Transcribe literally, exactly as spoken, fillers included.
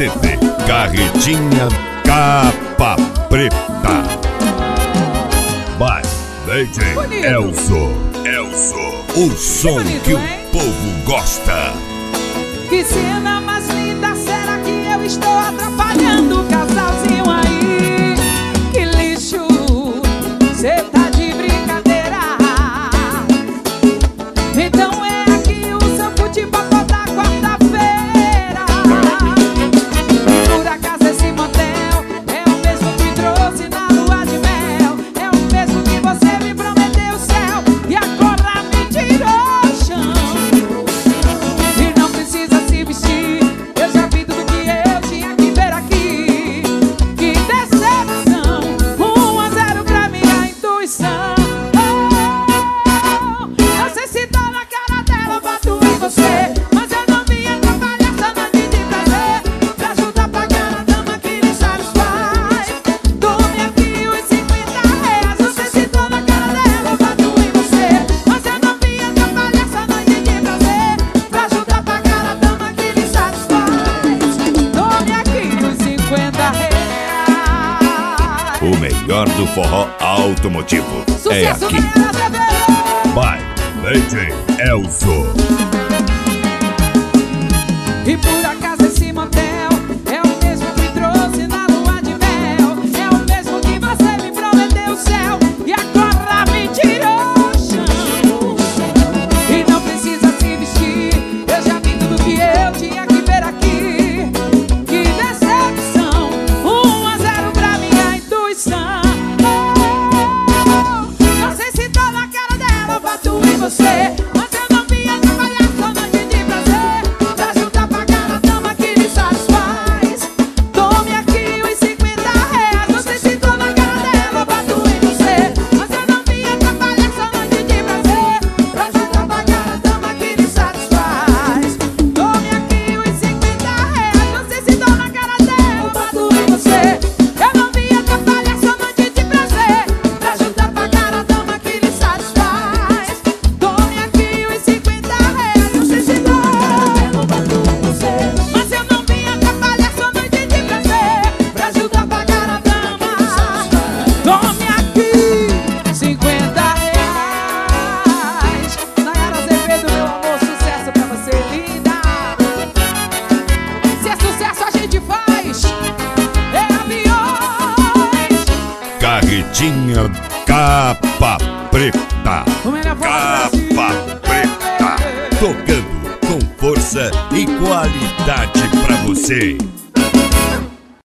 C D Carretinha Capa Preta. By D J Elzo. Elzo, o som bonito, que hein? o povo gosta. Que cena mais linda, será que eu estou atrapalhando o casalzinho aí? Que lixo, cê tá de brincadeira. Então é aqui o seu futebol da quarta-feira. Por acaso esse motel é o mesmo que trouxe na lua de mel? É o mesmo que você me prometeu o céu e agora me tirou o chão. E não precisa se vestir, eu já vi tudo que eu tinha que ver aqui. Que decepção, um a zero pra minha intuição. Oh, não sei se tô na cara dela, bato em você, mas eu não vim atrapalhar essa noite de prazer. Pra ajudar a pagar a dama que lhe satisfaz. Tome aqui os cinquenta reais. Não sei se tô na cara dela, bato em você, mas eu não vim atrapalhar essa noite de prazer. Pra ajudar a pagar a dama que lhe satisfaz. Tome aqui os cinquenta reais. O melhor do forró automotivo é Sucesso aqui. da galera T V. By D J Elzo. E por acaso esse motel é o mesmo que trouxe na lua de mel? É o mesmo que você me prometeu o céu e agora me tirou o chão. E não precisa se vestir, eu já vi tudo que eu tinha que ver aqui. Que decepção, um a zero pra minha intuição. Oh, não sei se tô na cara dela, bato em você, mas eu não vim atrapalhar sua noite de prazer. Pra ajudar a pagar a dama que lhe satisfaz. Tome aqui os cinquenta reais. Não sei se tô na cara dela, bato em você, mas eu não vim atrapalhar sua noite de prazer. Pra ajudar a pagar a dama que lhe satisfaz. Tome aqui os cinquenta reais. Não sei se tô na cara dela, bato em você, eu não vim atrapalhar sua noite de prazer. Pra ajudar a pagar a dama que lhe satisfaz. Tome aqui os cinquenta reais. Não sei se tô na cara dela, bato em você, mas eu não vim atrapalhar sua noite de prazer. Pra ajudar a pagar a dama. Tome aqui cinquenta reais. Nayara Azevedo, meu amor, sucesso pra você, linda. Se é sucesso a gente faz. É aviões. Carretinha Capa Preta. O melhor forró do Capa Brasil. Preta. Tocando com força e qualidade pra você.